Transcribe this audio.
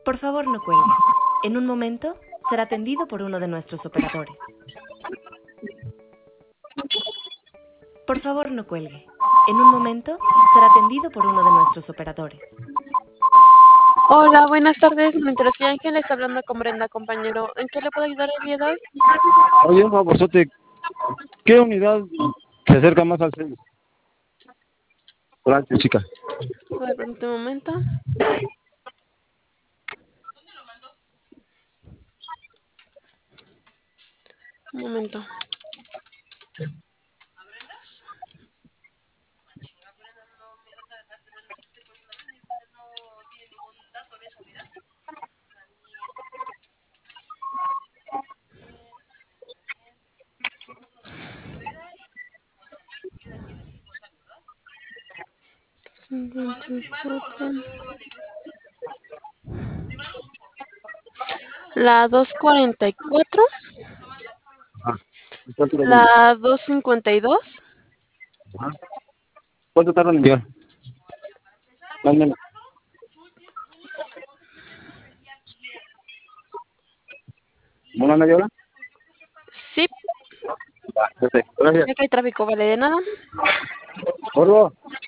Por favor, no cuelgue. En un momento será atendido por uno de nuestros operadores. Por favor, no cuelgue. En un momento será atendido por uno de nuestros operadores. Hola, buenas tardes. Mientras que Ángel está hablando con Brenda, compañero. ¿En qué le puedo ayudar el día de hoy? Oye, un favorzote, ¿qué unidad se acerca más al centro? Gracias, chica. A ver, permítame un momento. Un momento. La 244, Ajá. ¿Cuánto tardan? la 252, Ajá. ¿Cuánto tardan en llegar? Mándame. ¿Una media hora? sí, Va, perfecto. Gracias. ya que hay tráfico, vale, de nada. Gordo.